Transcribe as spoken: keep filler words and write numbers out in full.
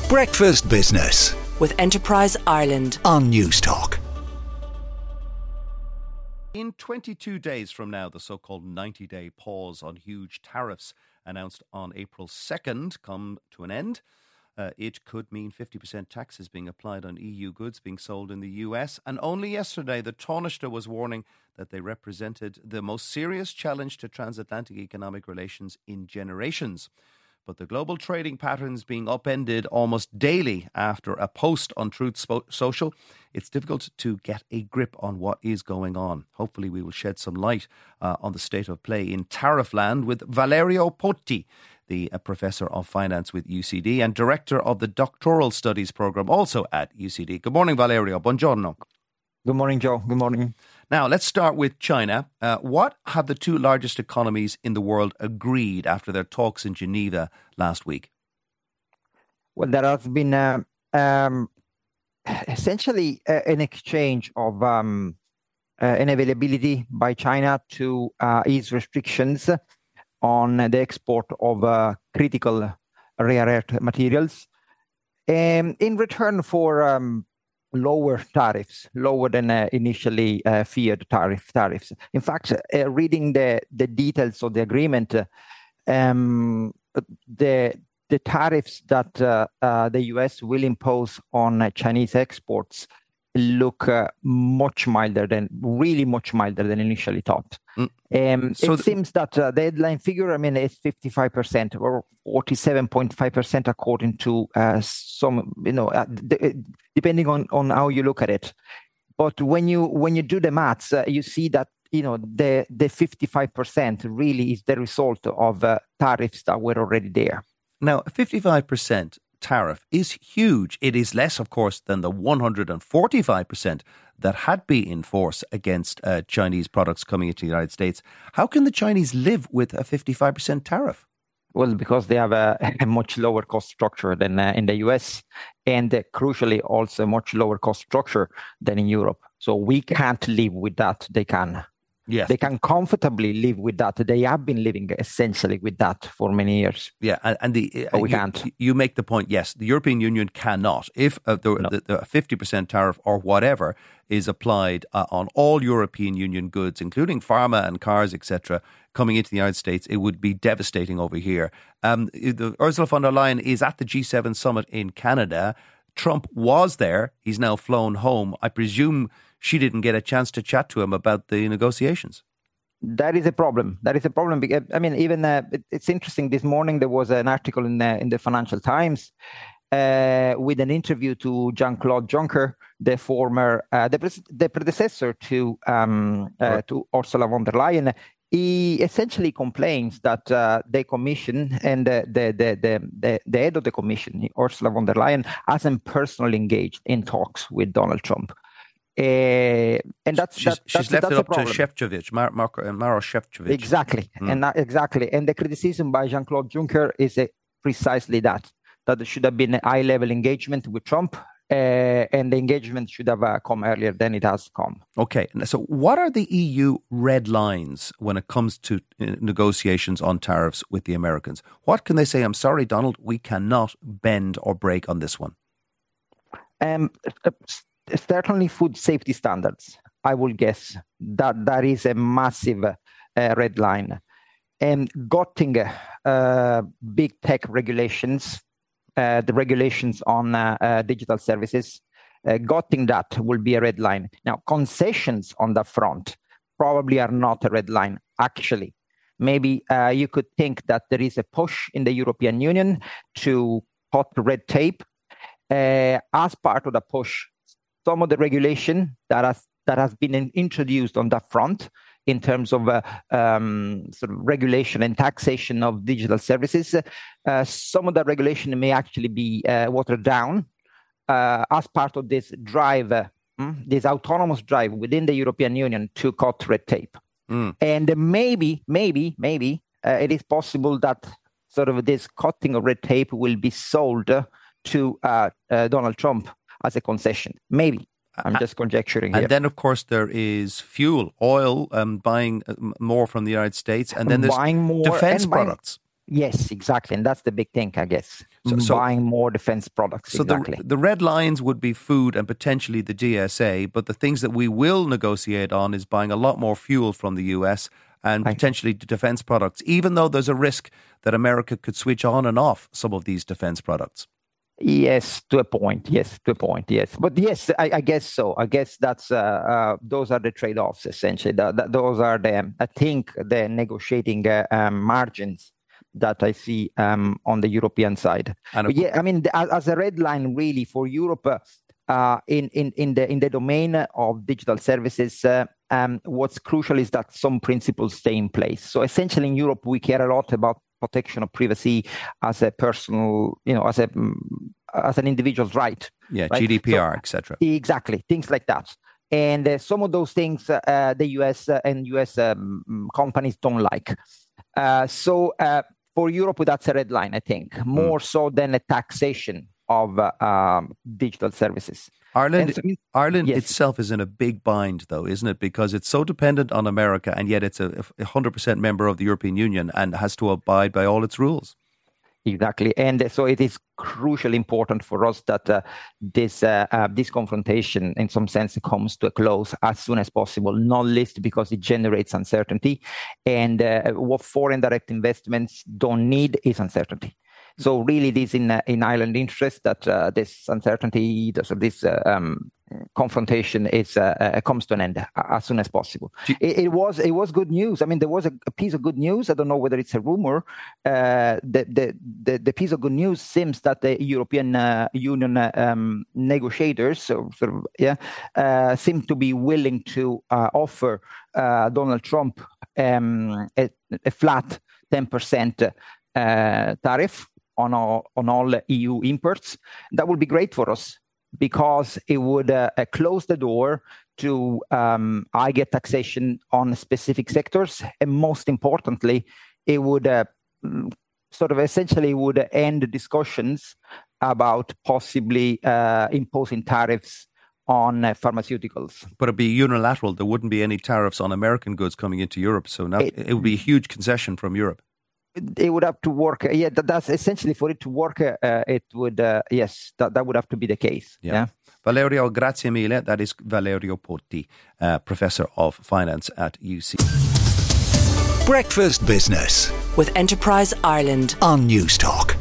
Breakfast Business with Enterprise Ireland on Newstalk. In twenty-two days from now, the so-called ninety-day pause on huge tariffs announced on April second come to an end. Uh, it could mean fifty percent taxes being applied on E U goods being sold in the U S. And only yesterday, the Taoiseach was warning that they represented the most serious challenge to transatlantic economic relations in generations. But the global trading patterns being upended almost daily after a post on Truth Social, it's difficult to get a grip on what is going on. Hopefully we will shed some light uh, on the state of play in tariff land with Valerio Potti, the uh, Professor of Finance with U C D and Director of the Doctoral Studies Programme also at U C D. Good morning, Valerio. Buongiorno. Good morning, Joe. Good morning. Now, let's start with China. Uh, what have the two largest economies in the world agreed after their talks in Geneva last week? Well, there has been uh, um, essentially uh, an exchange of um, uh, an availability by China to uh, ease restrictions on the export of uh, critical rare earth materials um, in return for um, lower tariffs, lower than uh, initially uh, feared tariff tariffs. In fact, uh, reading the, the details of the agreement, uh, um, the the tariffs that uh, uh, the U S will impose on uh, Chinese exports look uh, much milder than, really much milder than initially thought. Mm. Um, so it th- seems that uh, the headline figure, I mean, is fifty-five percent or forty-seven point five percent according to uh, some, you know, uh, d- depending on, on how you look at it. But when you when you do the maths, uh, you see that, you know, the, the fifty-five percent really is the result of uh, tariffs that were already there. Now, fifty-five percent tariff is huge. It is less, of course, than the one hundred forty-five percent that had been in force against uh, Chinese products coming into the United States. How can the Chinese live with a fifty-five percent tariff? Well, because they have a, a much lower cost structure than uh, in the U S and uh, crucially also a much lower cost structure than in Europe. So we can't live with that. They can. Yes. They can comfortably live with that. They have been living essentially with that for many years. Yeah, and, and the but we you, can't. You make the point, yes, the European Union cannot. If uh, the, no. the, the fifty percent tariff or whatever is applied uh, on all European Union goods, including pharma and cars, et cetera, coming into the United States, it would be devastating over here. Um, the, Ursula von der Leyen is at the G seven summit in Canada. Trump was there. He's now flown home. I presume she didn't get a chance to chat to him about the negotiations. That is a problem. That is a problem. Because, I mean, even uh, it, it's interesting. This morning there was an article in the, in the Financial Times uh, with an interview to Jean-Claude Juncker, the former, uh, the, pres- the predecessor to um, uh, right. to Ursula von der Leyen. He essentially complains that uh, the Commission and the, the, the, the, the, the head of the Commission, Ursula von der Leyen, hasn't personally engaged in talks with Donald Trump. Uh, and that's she's, that, that's, she's left that's it up to problem. Shevchevich, Mar- Mar- Maro Shevchevich. Exactly, mm. and that, exactly. And the criticism by Jean-Claude Juncker is uh, precisely that: that there should have been a high-level engagement with Trump, uh, and the engagement should have uh, come earlier than it has come. Okay, so what are the E U red lines when it comes to negotiations on tariffs with the Americans? What can they say? I'm sorry, Donald, we cannot bend or break on this one. Um. Uh, Certainly food safety standards, I will guess. That that is a massive uh, red line. And gutting uh, big tech regulations, uh, the regulations on uh, uh, digital services, uh, gutting that will be a red line. Now, concessions on that front probably are not a red line, actually. Maybe uh, you could think that there is a push in the European Union to cut red tape. Uh, as part of the push, some of the regulation that has that has been introduced on that front in terms of uh, um, sort of regulation and taxation of digital services, uh, some of that regulation may actually be uh, watered down uh, as part of this drive, uh, this autonomous drive within the European Union to cut red tape. Mm. And maybe, maybe, maybe uh, it is possible that sort of this cutting of red tape will be sold uh, to uh, uh, Donald Trump as a concession. Maybe. I'm just conjecturing here. And then, of course, there is fuel, oil, um, buying more from the United States. And then there's buying more defense and buying, products. Yes, exactly. And that's the big thing, I guess. So, so, Buying more defense products. So exactly. the, the red lines would be food and potentially the G S A, but the things that we will negotiate on is buying a lot more fuel from the U S and potentially defense products, even though there's a risk that America could switch on and off some of these defense products. Yes, to a point. Yes, to a point. Yes, but yes, I, I guess so. I guess that's uh, uh, those are the trade-offs essentially. The, the, those are the I think the negotiating uh, um, margins that I see um, on the European side. And but yeah, I mean, the, as a red line really for Europe uh, uh, in in in the in the domain of digital services. Uh, um, what's crucial is that some principles stay in place. So essentially, in Europe, we care a lot about protection of privacy as a personal, you know, as a as an individual's right. Yeah, right? G D P R, so, et cetera. Exactly, things like that. And uh, some of those things uh, the U S uh, and U S um, companies don't like. Uh, so uh, for Europe, that's a red line, I think, more mm. so than a taxation of uh, um, digital services. Ireland, so, Ireland yes. itself is in a big bind, though, isn't it? Because it's so dependent on America, and yet it's a one hundred percent member of the European Union and has to abide by all its rules. Exactly. And so it is crucially important for us that uh, this uh, uh, this confrontation, in some sense, comes to a close as soon as possible, not least because it generates uncertainty. And uh, what foreign direct investments don't need is uncertainty. So really, it is in uh, in Ireland's interest that uh, this uncertainty, this, this uh, um, confrontation, is uh, uh, comes to an end as soon as possible. You- it, it was it was good news. I mean, there was a, a piece of good news. I don't know whether it's a rumor. Uh, the, the the the piece of good news seems that the European uh, Union uh, um, negotiators, so sort of, yeah, uh, seem to be willing to uh, offer uh, Donald Trump um, a, a flat ten percent uh, tariff on all, on all E U imports. That would be great for us because it would uh, uh, close the door to um, higher taxation on specific sectors. And most importantly, it would uh, sort of essentially would end discussions about possibly uh, imposing tariffs on uh, pharmaceuticals. But it'd be unilateral. There wouldn't be any tariffs on American goods coming into Europe. So now it, it would be a huge concession from Europe. It would have to work. Yeah, that, that's essentially for it to work. Uh, it would, uh, yes, that, that would have to be the case. Yeah. yeah. Valerio, grazie mille. That is Valerio Potti, uh, Professor of Finance at U C. Breakfast Business with Enterprise Ireland on News Talk.